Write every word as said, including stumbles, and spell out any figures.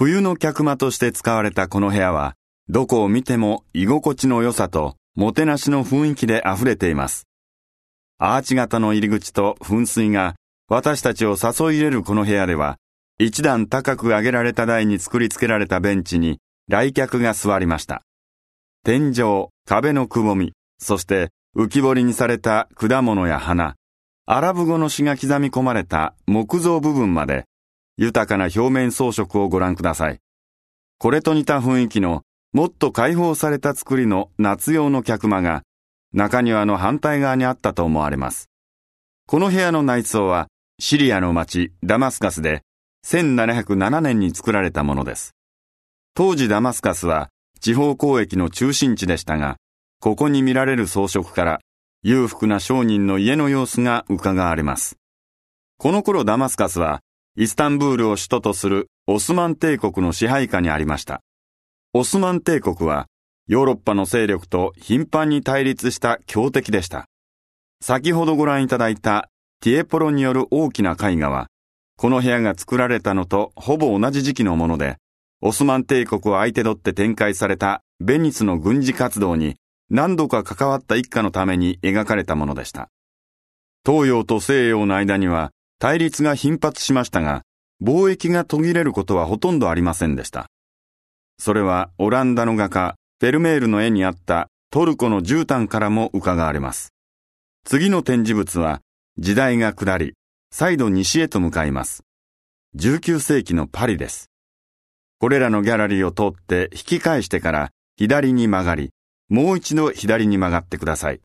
冬の客間として使われたこの部屋は、どこを見ても居心地の良さともてなしの雰囲気で溢れています。アーチ型の入り口と噴水が私たちを誘い入れるこの部屋では、一段高く上げられた台に作り付けられたベンチに来客が座りました。天井、壁のくぼみ、そして浮き彫りにされた果物や花、アラブ語の詩が刻み込まれた木造部分まで、豊かな表面装飾をご覧ください。これと似た雰囲気のもっと開放された作りの夏用の客間が中庭の反対側にあったと思われます。この部屋の内装はシリアの町ダマスカスでせんななひゃくななねんに作られたものです。当時ダマスカスは地方交易の中心地でしたが、ここに見られる装飾から裕福な商人の家の様子が伺われます。この頃ダマスカスはイスタンブールを首都とするオスマン帝国の支配下にありました。オスマン帝国はヨーロッパの勢力と頻繁に対立した強敵でした。先ほどご覧いただいたティエポロによる大きな絵画は、この部屋が作られたのとほぼ同じ時期のもので、オスマン帝国を相手取って展開されたベニスの軍事活動に何度か関わった一家のために描かれたものでした。東洋と西洋の間には対立が頻発しましたが、貿易が途切れることはほとんどありませんでした。それはオランダの画家フェルメールの絵にあったトルコの絨毯からも伺われます。次の展示物は時代が下り、再度西へと向かいます。じゅうきゅうせいきのパリです。これらのギャラリーを通って引き返してから左に曲がり、もう一度左に曲がってください。